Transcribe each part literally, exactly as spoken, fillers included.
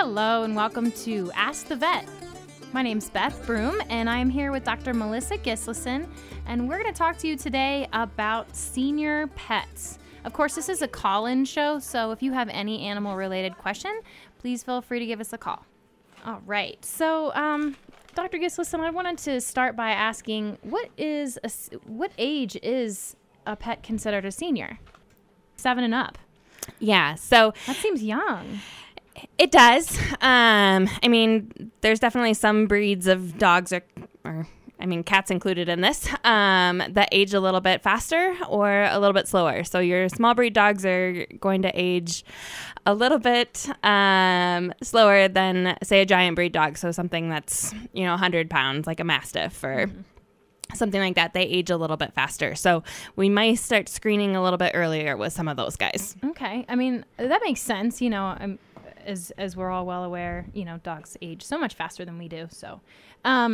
Hello and welcome to Ask the Vet. My name's Beth Broom and I'm here with Doctor Melissa Gislason, and we're going to talk to you today about senior pets. Of course, this is a call-in show, so if you have any animal-related question, please feel free to give us a call. All right, so um, Doctor Gislason, I wanted to start by asking, what is a, what age is a pet considered a senior? Seven and up. Yeah, so that seems young. It does. Um, I mean, there's definitely some breeds of dogs, or, or I mean, cats included in this, um, that age a little bit faster or a little bit slower. So your small breed dogs are going to age a little bit um, slower than, say, a giant breed dog. So something that's, you know, one hundred pounds, like a Mastiff or mm-hmm. something like that. They age a little bit faster. So we might start screening a little bit earlier with some of those guys. Okay. I mean, that makes sense. You know, I'm. As as we're all well aware, you know, dogs age so much faster than we do. So, um,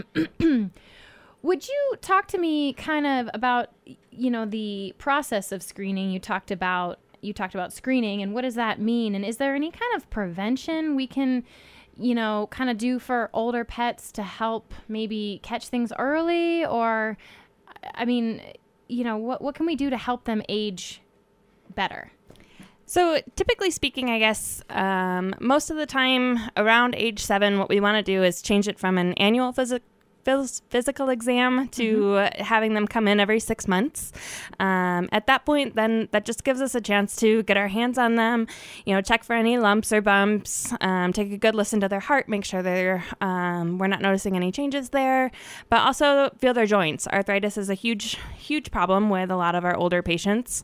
would you talk to me kind of about, you know, the process of screening? You talked about you talked about screening, and what does that mean? And is there any kind of prevention we can, you know, kind of do for older pets to help maybe catch things early? Or, I mean, you know, what what can we do to help them age better? So typically speaking, I guess, um, most of the time around age seven, what we want to do is change it from an annual phys- phys- physical exam to mm-hmm. having them come in every six months. Um, at that point, then that just gives us a chance to get our hands on them, you know, check for any lumps or bumps, um, take a good listen to their heart, make sure they're um, we're not noticing any changes there, but also feel their joints. Arthritis is a huge, huge problem with a lot of our older patients.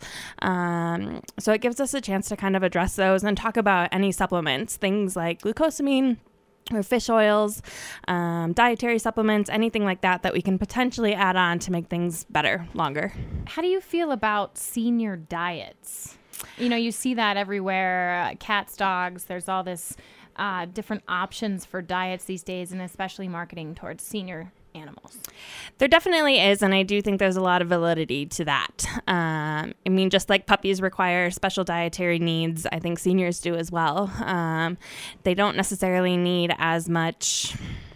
Um, so it gives us a chance to kind of address those and talk about any supplements, things like glucosamine or fish oils, um, dietary supplements, anything like that that we can potentially add on to make things better, longer. How do you feel about senior diets? You know, you see that everywhere, uh, cats, dogs, there's all this uh, different options for diets these days, and especially marketing towards senior animals. There definitely is, and I do think there's a lot of validity to that. Um, I mean, just like puppies require special dietary needs, I think seniors do as well. Um, they don't necessarily need as much,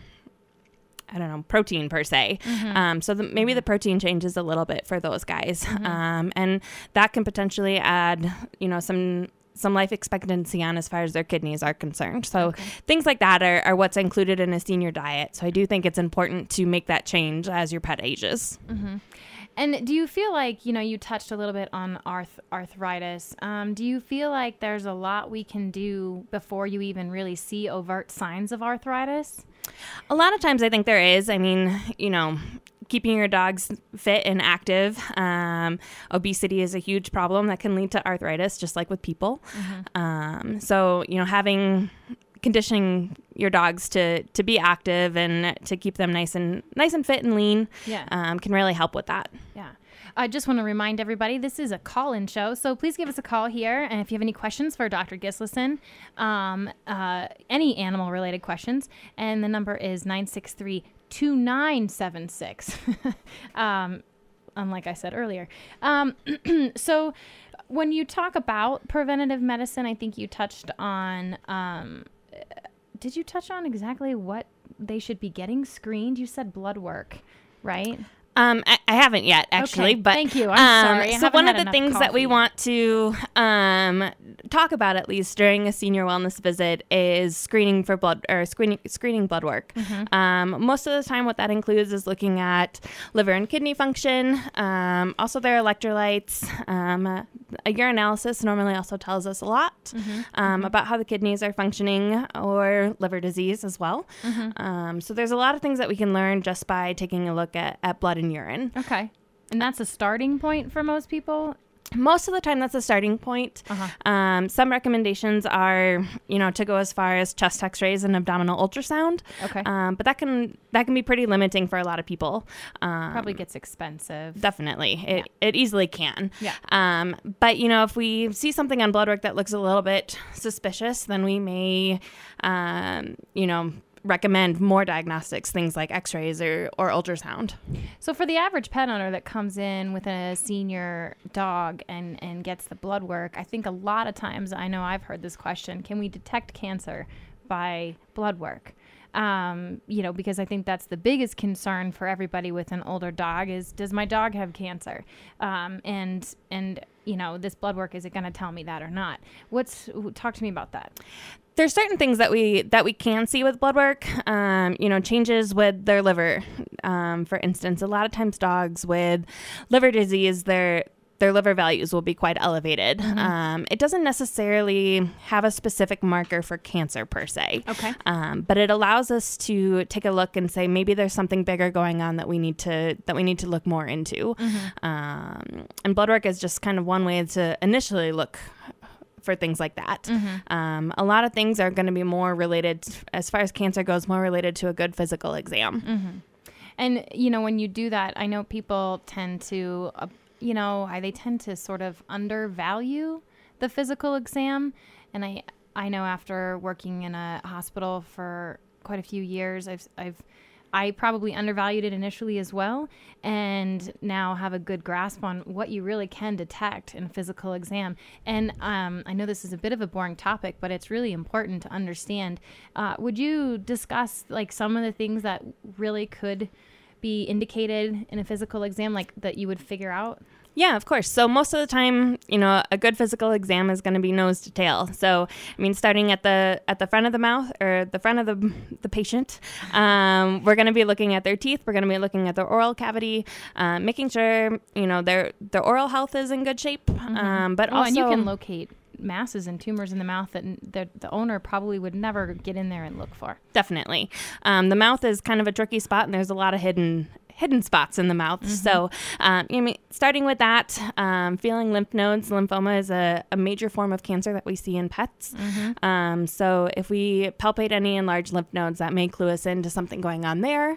I don't know, protein per se. Mm-hmm. Um, so the, maybe mm-hmm. the protein changes a little bit for those guys. Mm-hmm. Um, and that can potentially add, you know, some some life expectancy on as far as their kidneys are concerned. So okay. things like that are, are what's included in a senior diet. So I do think it's important to make that change as your pet ages. Mm-hmm. And do you feel like, you know, you touched a little bit on arth- arthritis. Um, do you feel like there's a lot we can do before you even really see overt signs of arthritis? A lot of times I think there is. I mean, you know, keeping your dogs fit and active. Um, obesity is a huge problem that can lead to arthritis, just like with people. Mm-hmm. Um, so, you know, having conditioning your dogs to, to be active and to keep them nice and nice and fit and lean yeah. um, can really help with that. Yeah. I just want to remind everybody, this is a call-in show, so please give us a call here. And if you have any questions for Doctor Gislason, um, uh, any animal-related questions, and the number is nine six three, two nine seven six, um, unlike I said earlier. Um, so when you talk about preventative medicine, I think you touched on, um, did you touch on exactly what they should be getting screened? You said blood work, right? Um, I, I haven't yet, actually. Okay, but thank you. I'm um, sorry. I so one of the things coffee. that we want to um, talk about, at least during a senior wellness visit, is screening for blood or screening screening blood work. Mm-hmm. Um, most of the time, what that includes is looking at liver and kidney function, um, also their electrolytes. Um, a urinalysis normally also tells us a lot mm-hmm. Um, mm-hmm. about how the kidneys are functioning, or liver disease as well. Mm-hmm. Um, so there's a lot of things that we can learn just by taking a look at, at blood and urine. Okay. And that's a starting point for most people? Most of the time, that's a starting point. Uh-huh. Um, some recommendations are, you know, to go as far as chest X-rays and abdominal ultrasound. Okay. Um, but that can that can be pretty limiting for a lot of people. Um, Probably gets expensive. Definitely, it yeah. it easily can. Yeah. Um, but you know, if we see something on blood work that looks a little bit suspicious, then we may, um, you know. recommend more diagnostics, things like x-rays or, or ultrasound. So for the average pet owner that comes in with a senior dog and, and gets the blood work, I think a lot of times, I know I've heard this question, can we detect cancer by blood work. Um, you know, because I think that's the biggest concern for everybody with an older dog is, does my dog have cancer? Um, and, and, you know, this blood work, is it going to tell me that or not? What's, talk to me about that. There's certain things that we that we can see with blood work, um, you know, changes with their liver. Um, for instance, a lot of times dogs with liver disease, their their liver values will be quite elevated. Mm-hmm. Um, it doesn't necessarily have a specific marker for cancer per se. Okay. Um, but it allows us to take a look and say, maybe there's something bigger going on that we need to that we need to look more into. Mm-hmm. Um, and blood work is just kind of one way to initially look for things like that. Mm-hmm. Um, a lot of things are going to be more related, as far as cancer goes, more related to a good physical exam. Mm-hmm. And, you know, when you do that, I know people tend to, uh, you know, I, they tend to sort of undervalue the physical exam. And I, I know after working in a hospital for quite a few years, I've, I've, I probably undervalued it initially as well, and now have a good grasp on what you really can detect in a physical exam. And um, I know this is a bit of a boring topic, but it's really important to understand. Uh, would you discuss like some of the things that really could be indicated in a physical exam, like that you would figure out? Yeah, of course. So most of the time, you know, a good physical exam is going to be nose to tail. So, I mean, starting at the at the front of the mouth or the front of the the patient, um, we're going to be looking at their teeth. We're going to be looking at their oral cavity, uh, making sure, you know, their their oral health is in good shape. Mm-hmm. Um, but oh, also, and you can locate masses and tumors in the mouth that the, the owner probably would never get in there and look for. Definitely. Um, the mouth is kind of a tricky spot, and there's a lot of hidden hidden spots in the mouth. Mm-hmm. So, um, I mean, starting with that, um, feeling lymph nodes, lymphoma is a, a major form of cancer that we see in pets. Mm-hmm. Um, so if we palpate any enlarged lymph nodes, that may clue us into something going on there.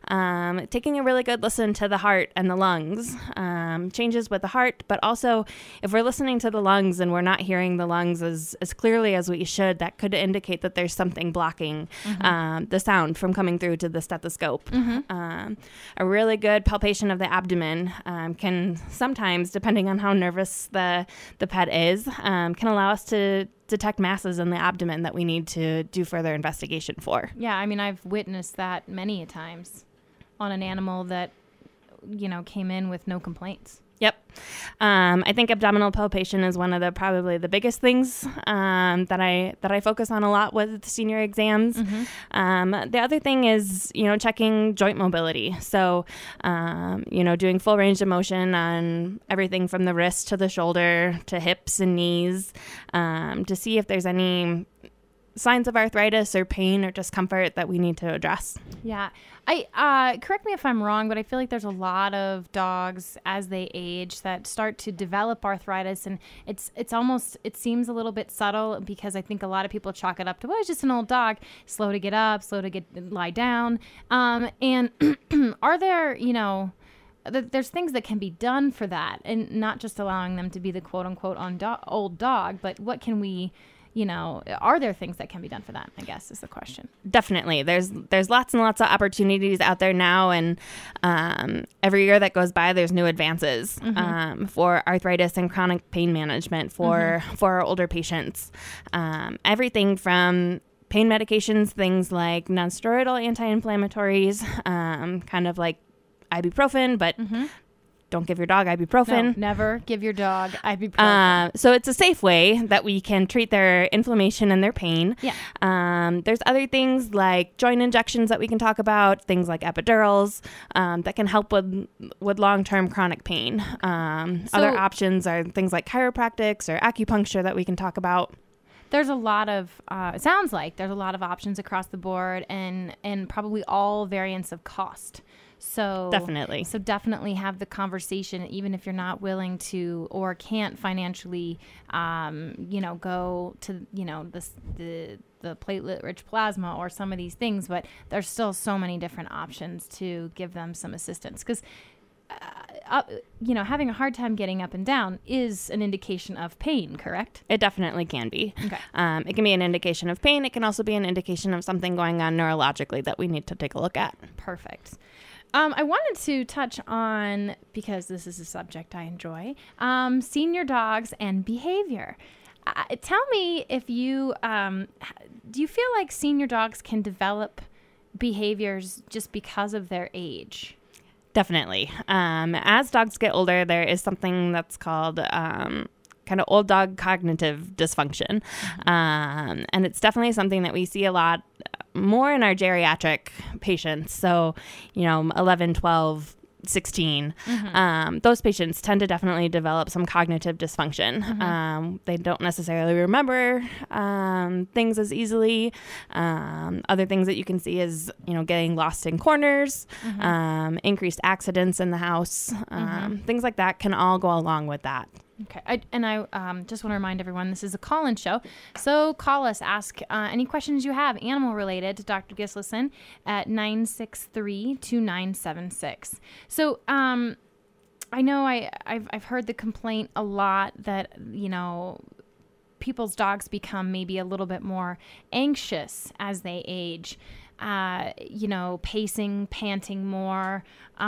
Um, taking a really good listen to the heart and the lungs, um, changes with the heart, but also if we're listening to the lungs and we're not hearing the lungs as, as clearly as we should, that could indicate that there's something blocking mm-hmm. um, the sound from coming through to the stethoscope. Mm-hmm. Um, a really good palpation of the abdomen um, can sometimes, depending on how nervous the, the pet is, um, can allow us to detect masses in the abdomen that we need to do further investigation for. Yeah, I mean, I've witnessed that many a times on an animal that, you know, came in with no complaints. Yep. Um, I think abdominal palpation is one of the probably the biggest things um, that I that I focus on a lot with senior exams. Mm-hmm. Um, the other thing is, you know, checking joint mobility. So, um, you know, doing full range of motion on everything from the wrist to the shoulder to hips and knees um, to see if there's any signs of arthritis or pain or discomfort that we need to address. Yeah. I uh, correct me if I'm wrong, but I feel like there's a lot of dogs as they age that start to develop arthritis, and it's it's almost it seems a little bit subtle because I think a lot of people chalk it up to, well, it's just an old dog, slow to get up, slow to get lie down. Um, and are there, you know, th- there's things that can be done for that, and not just allowing them to be the quote unquote on do- old dog, but what can we You know, are there things that can be done for that, I guess, is the question. Definitely. There's there's lots and lots of opportunities out there now. And um, every year that goes by, there's new advances mm-hmm. um, for arthritis and chronic pain management for, mm-hmm. for our older patients. Um, everything from pain medications, things like nonsteroidal anti-inflammatories, um, kind of like ibuprofen, but mm-hmm. don't give your dog ibuprofen. No, never give your dog ibuprofen. Uh, so it's a safe way that we can treat their inflammation and their pain. Yeah. Um, there's other things like joint injections that we can talk about, things like epidurals um, that can help with with long-term chronic pain. Um, so, other options are things like chiropractics or acupuncture that we can talk about. There's a lot of, uh, it sounds like there's a lot of options across the board, and, and probably all variants of cost. So definitely. So definitely have the conversation, even if you're not willing to or can't financially, um, you know, go to, you know, the, the, the platelet-rich plasma or some of these things. But there's still so many different options to give them some assistance. Because, uh, uh, you know, having a hard time getting up and down is an indication of pain, correct? It definitely can be. Okay. Um, it can be an indication of pain. It can also be an indication of something going on neurologically that we need to take a look at. Perfect. Um, I wanted to touch on, because this is a subject I enjoy, um, senior dogs and behavior. Uh, tell me if you, um, do you feel like senior dogs can develop behaviors just because of their age? Definitely. Um, as dogs get older, there is something that's called um, kind of old dog cognitive dysfunction. Mm-hmm. Um, and it's definitely something that we see a lot more in our geriatric patients. So, you know, eleven, twelve, sixteen, mm-hmm. um, those patients tend to definitely develop some cognitive dysfunction. Mm-hmm. Um, they don't necessarily remember um, things as easily. Um, other things that you can see is, you know, getting lost in corners, mm-hmm. um, increased accidents in the house, um, mm-hmm. things like that can all go along with that. Okay. I, and I um, just want to remind everyone, this is a call-in show. So call us, ask uh, any questions you have, animal-related, to Doctor Gislason at nine six three, two nine seven six. So um, I know I, I've, I've heard the complaint a lot that, you know, people's dogs become maybe a little bit more anxious as they age. Uh, you know, pacing, panting more,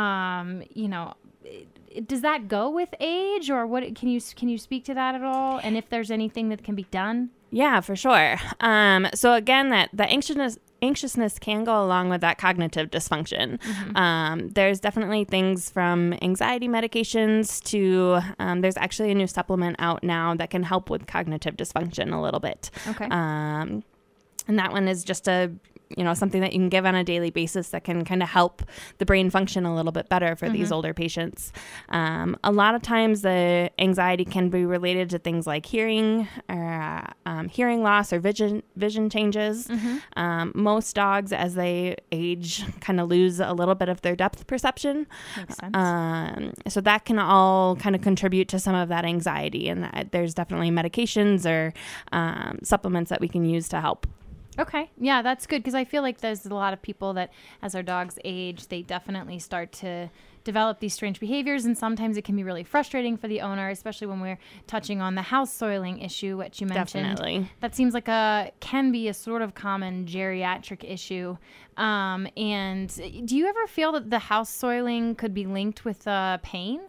um, you know, does that go with age, or what? Can you can you speak to that at all? And if there's anything that can be done? Yeah, for sure. Um, so again, that the anxiousness anxiousness can go along with that cognitive dysfunction. Mm-hmm. Um, there's definitely things from anxiety medications to um, there's actually a new supplement out now that can help with cognitive dysfunction a little bit. Okay. Um, and that one is just a you know, something that you can give on a daily basis that can kind of help the brain function a little bit better for mm-hmm. these older patients. Um, a lot of times the anxiety can be related to things like hearing or um, hearing loss or vision vision changes. Mm-hmm. Um, most dogs, as they age, kind of lose a little bit of their depth perception. Makes sense. Um, so that can all kind of contribute to some of that anxiety. And that there's definitely medications or um, supplements that we can use to help. Okay. Yeah, that's good, because I feel like there's a lot of people that as our dogs age, they definitely start to develop these strange behaviors, and sometimes it can be really frustrating for the owner, especially when we're touching on the house soiling issue, which you mentioned. Definitely. That seems like a can be a sort of common geriatric issue. Um, and do you ever feel that the house soiling could be linked with uh, pain?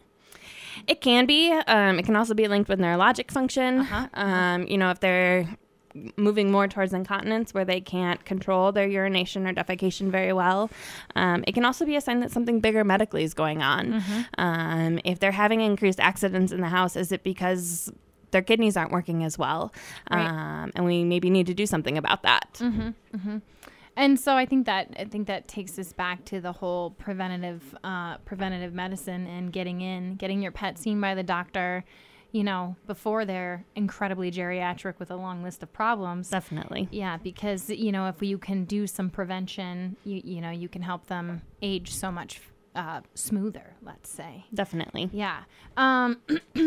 It can be. Um, it can also be linked with neurologic function. Uh-huh. Um, you know, if they're moving more towards incontinence where they can't control their urination or defecation very well. Um, it can also be a sign that something bigger medically is going on. Mm-hmm. Um, if they're having increased accidents in the house, is it because their kidneys aren't working as well? Right. Um, and we maybe need to do something about that. Mm-hmm. Mm-hmm. And so I think that I think that takes us back to the whole preventative uh, preventative medicine and getting in, getting your pet seen by the doctor, you know, before they're incredibly geriatric with a long list of problems. Definitely. Yeah, because, you know, if you can do some prevention, you you know, you can help them age so much uh, smoother, let's say. Definitely. Yeah. Um,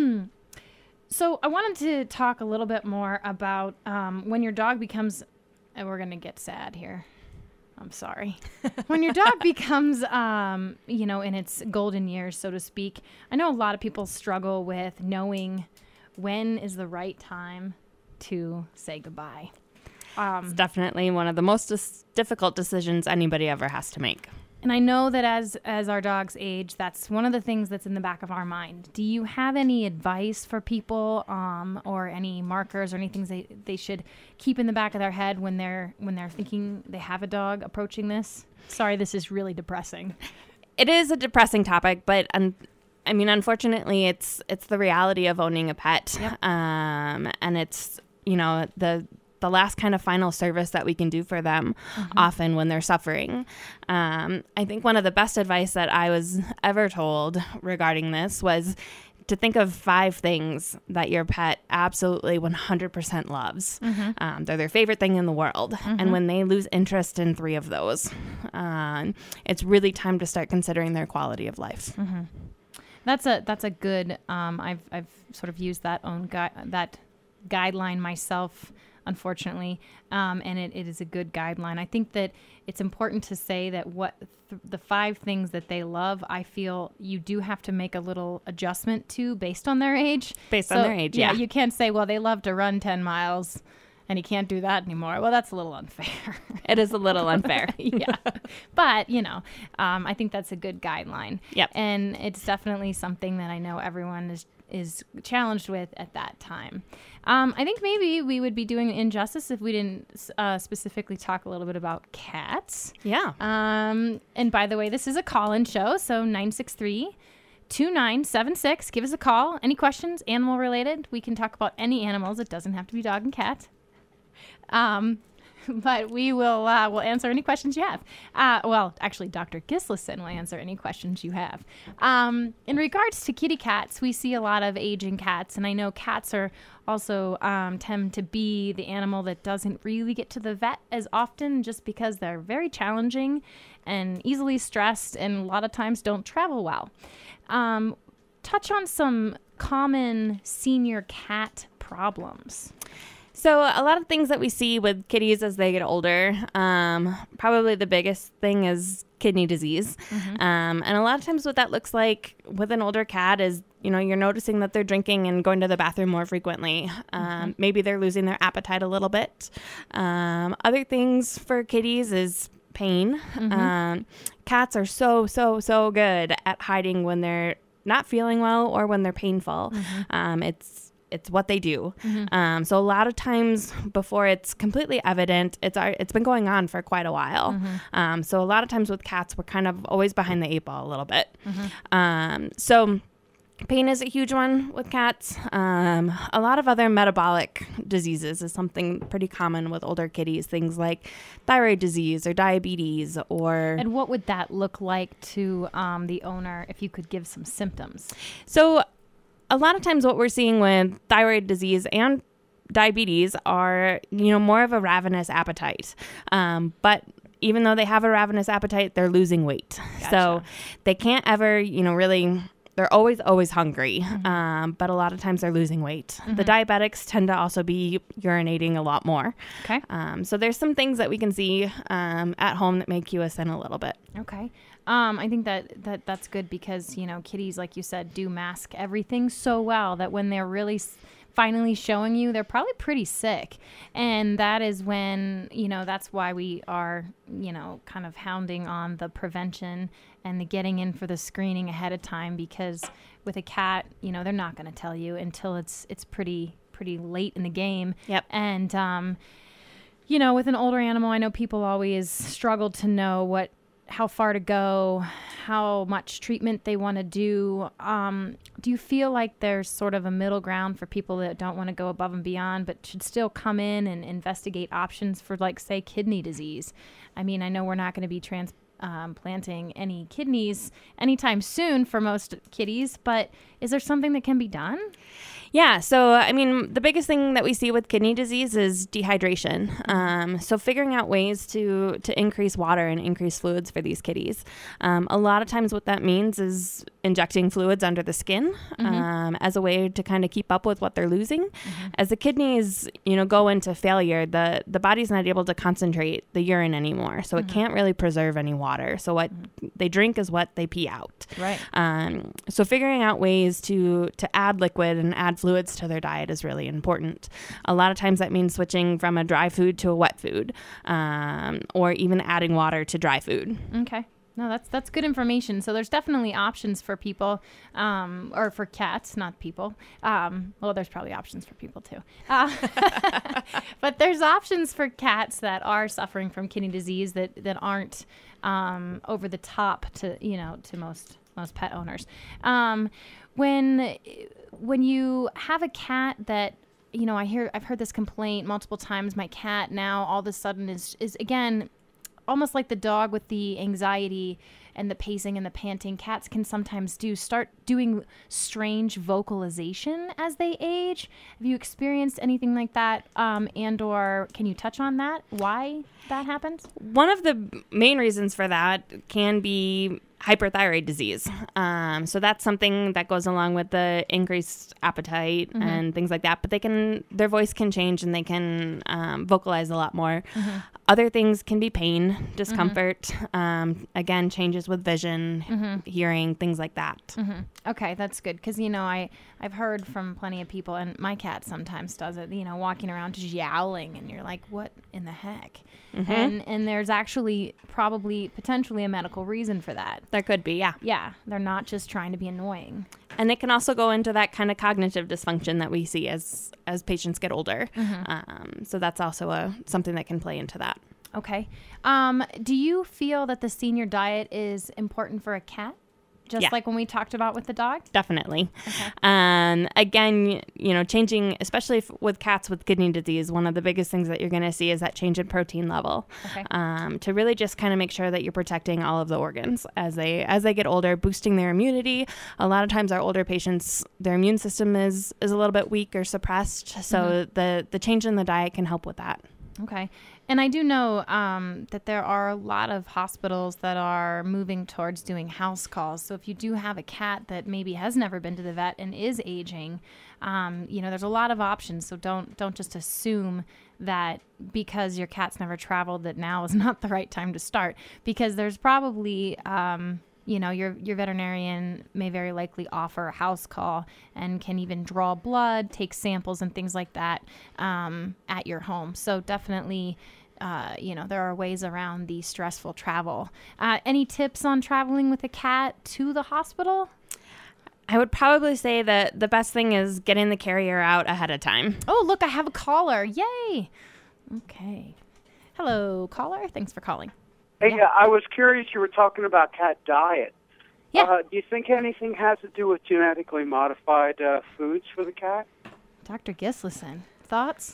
so I wanted to talk a little bit more about um, when your dog becomes, and we're going to get sad here. I'm sorry. When your dog becomes, um, you know, in its golden years, so to speak, I know a lot of people struggle with knowing when is the right time to say goodbye. Um, it's definitely one of the most dis- difficult decisions anybody ever has to make. And I know that as as our dogs age, that's one of the things that's in the back of our mind. Do you have any advice for people, um, or any markers or any things they, they should keep in the back of their head when they're when they're thinking they have a dog approaching this? Sorry, this is really depressing. It is a depressing topic, but um, I mean, unfortunately, it's it's the reality of owning a pet, yep. um, and it's you know the. the last kind of final service that we can do for them mm-hmm. often when they're suffering. Um, I think one of the best advice that I was ever told regarding this was to think of five things that your pet absolutely one hundred percent loves. Mm-hmm. Um, they're their favorite thing in the world. Mm-hmm. And when they lose interest in three of those, um, it's really time to start considering their quality of life. Mm-hmm. That's a, that's a good, um, I've, I've sort of used that own gui- that guideline myself, unfortunately, um, and it, it is a good guideline. I think that it's important to say that what th- the five things that they love, I feel you do have to make a little adjustment to based on their age. Based so, on their age, yeah. yeah. You can't say, well, they love to run ten miles and he can't do that anymore. Well, that's a little unfair. It is a little unfair. Yeah. But, you know, um, I think that's a good guideline. Yep. And it's definitely something that I know everyone is is challenged with at that time. Um, I think maybe we would be doing injustice if we didn't uh, specifically talk a little bit about cats. Yeah. Um, and by the way, this is a call-in show, so nine six three, two nine seven six. Give us a call. Any questions, animal related? We can talk about any animals. It doesn't have to be dog and cat. Um, but we will uh, will answer any questions you have. Uh, well, actually, Doctor Gislason will answer any questions you have. Um, in regards to kitty cats, we see a lot of aging cats, and I know cats are also um, tend to be the animal that doesn't really get to the vet as often, just because they're very challenging and easily stressed, and a lot of times don't travel well. Um, touch on some common senior cat problems. So a lot of things that we see with kitties as they get older, um, probably the biggest thing is kidney disease. Mm-hmm. Um, and a lot of times what that looks like with an older cat is, you know, you're noticing that they're drinking and going to the bathroom more frequently. Um, mm-hmm. Maybe they're losing their appetite a little bit. Um, other things for kitties is pain. Mm-hmm. Um, cats are so, so, so good at hiding when they're not feeling well or when they're painful. Mm-hmm. Um, it's It's what they do. Mm-hmm. Um, so a lot of times before it's completely evident, it's it's been going on for quite a while. Mm-hmm. Um, so a lot of times with cats, we're kind of always behind the eight ball a little bit. Mm-hmm. Um, so pain is a huge one with cats. Um, a lot of other metabolic diseases is something pretty common with older kitties. Things like thyroid disease or diabetes or... And what would that look like to um, the owner if you could give some symptoms? So... A lot of times what we're seeing with thyroid disease and diabetes are, you know, more of a ravenous appetite. Um, but even though they have a ravenous appetite, they're losing weight. Gotcha. So they can't ever, you know, really, they're always, always hungry. Mm-hmm. Um, but a lot of times they're losing weight. Mm-hmm. The diabetics tend to also be urinating a lot more. Okay. Um, so there's some things that we can see um, at home that may cue us in a little bit. Okay. Um, I think that, that that's good because, you know, kitties, like you said, do mask everything so well that when they're really s- finally showing you, they're probably pretty sick. And that is when, you know, that's why we are, you know, kind of hounding on the prevention and the getting in for the screening ahead of time, because with a cat, you know, they're not going to tell you until it's it's pretty pretty late in the game. Yep. And, um, you know, with an older animal, I know people always struggle to know what how far to go, how much treatment they want to do. Um, do you feel like there's sort of a middle ground for people that don't want to go above and beyond, but should still come in and investigate options for, like, say, kidney disease? I mean, I know we're not going to be transplanting um, any kidneys anytime soon for most kitties, but is there something that can be done? Yeah, so I mean, the biggest thing that we see with kidney disease is dehydration. Um, so figuring out ways to to increase water and increase fluids for these kitties. Um, a lot of times what that means is injecting fluids under the skin mm-hmm. um, as a way to kind of keep up with what they're losing. Mm-hmm. As the kidneys, you know, go into failure, the, the body's not able to concentrate the urine anymore. So mm-hmm. it can't really preserve any water. So what mm-hmm. they drink is what they pee out. Right. Um, so figuring out ways to to add liquid and add fluids to their diet is really important. A lot of times that means switching from a dry food to a wet food, um, or even adding water to dry food. Okay. No, that's that's good information. So there's definitely options for people, um, or for cats, not people. Um, well, there's probably options for people too. Uh, but there's options for cats that are suffering from kidney disease that that aren't um, over the top to you know to most most pet owners. Um, when when you have a cat that you know, I hear I've heard this complaint multiple times. My cat now all of a sudden is is again. almost like the dog with the anxiety and the pacing and the panting, cats can sometimes do start doing strange vocalization as they age. Have you experienced anything like that? Um, and or can you touch on that? Why that happens? One of the main reasons for that can be hyperthyroid disease. Um, so that's something that goes along with the increased appetite mm-hmm. and things like that. But they can, their voice can change and they can um, vocalize a lot more. Mm-hmm. Other things can be pain, discomfort, mm-hmm. um, again, changes with vision, mm-hmm. hearing, things like that. Mm-hmm. Okay, that's good. Because, you know, I, I've heard from plenty of people, and my cat sometimes does it, you know, walking around just yowling, and you're like, what in the heck? Mm-hmm. And and there's actually probably potentially a medical reason for that. There could be, yeah. Yeah, they're not just trying to be annoying. And it can also go into that kind of cognitive dysfunction that we see as as patients get older. Mm-hmm. Um, so that's also a something that can play into that. Okay. Um, do you feel that the senior diet is important for a cat? Just yeah. like when we talked about with the dog? Definitely. Okay. Um, again, you know, changing, especially if, with cats with kidney disease, one of the biggest things that you're going to see is that change in protein level. Okay. Um, to really just kind of make sure that you're protecting all of the organs as they as they get older, boosting their immunity. A lot of times our older patients, their immune system is, is a little bit weak or suppressed. So mm-hmm. the, the change in the diet can help with that. Okay. And I do know um, that there are a lot of hospitals that are moving towards doing house calls. So if you do have a cat that maybe has never been to the vet and is aging, um, you know, there's a lot of options. So don't don't just assume that because your cat's never traveled that now is not the right time to start. Because there's probably... Um, you know, your your veterinarian may very likely offer a house call and can even draw blood, take samples and things like that um, at your home. So definitely, uh, you know, there are ways around the stressful travel. Uh, any tips on traveling with a cat to the hospital? I would probably say that the best thing is getting the carrier out ahead of time. Oh, look, I have a caller. Yay. Okay. Hello, caller. Thanks for calling. Hey, yeah. uh, I was curious, you were talking about cat diet. Yeah. Uh, do you think anything has to do with genetically modified uh, foods for the cat? Doctor Gislason, thoughts?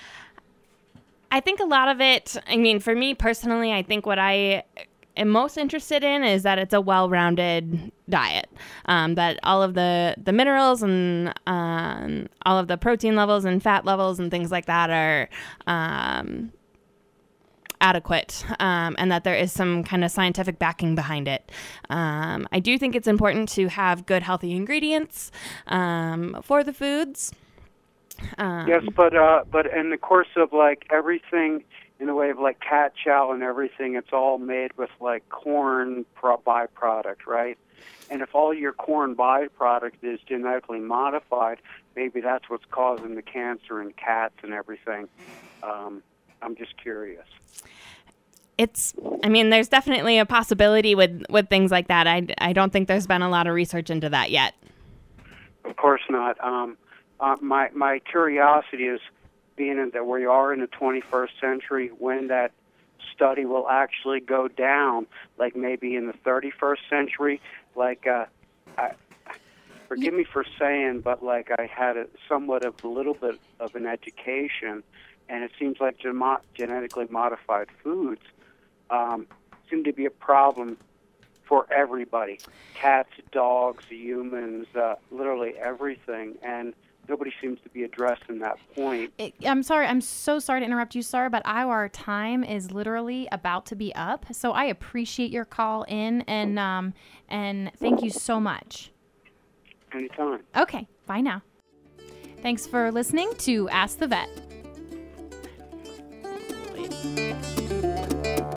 I think a lot of it, I mean, for me personally, I think what I am most interested in is that it's a well-rounded diet, um, that all of the, the minerals and um, all of the protein levels and fat levels and things like that are... Um, adequate, um, and that there is some kind of scientific backing behind it. Um, I do think it's important to have good, healthy ingredients um, for the foods. Um, yes, but uh, but in the course of like everything, in the way of like cat chow and everything, it's all made with like corn pro- byproduct, right? And if all your corn byproduct is genetically modified, maybe that's what's causing the cancer in cats and everything. Um, I'm just curious. It's, I mean, there's definitely a possibility with, with things like that. I, I don't think there's been a lot of research into that yet. Of course not. Um, uh, my my curiosity is being in that we are in the twenty-first century, when that study will actually go down, like maybe in the thirty-first century. Like, uh, I, forgive me for saying, but like I had a, somewhat of a little bit of an education, and it seems like gen- genetically modified foods um, seem to be a problem for everybody. Cats, dogs, humans, uh, literally everything. And nobody seems to be addressing that point. It, I'm sorry. I'm so sorry to interrupt you, sir, but our time is literally about to be up. So I appreciate your call in, and um, and thank you so much. Anytime. Okay. Bye now. Thanks for listening to Ask the Vet.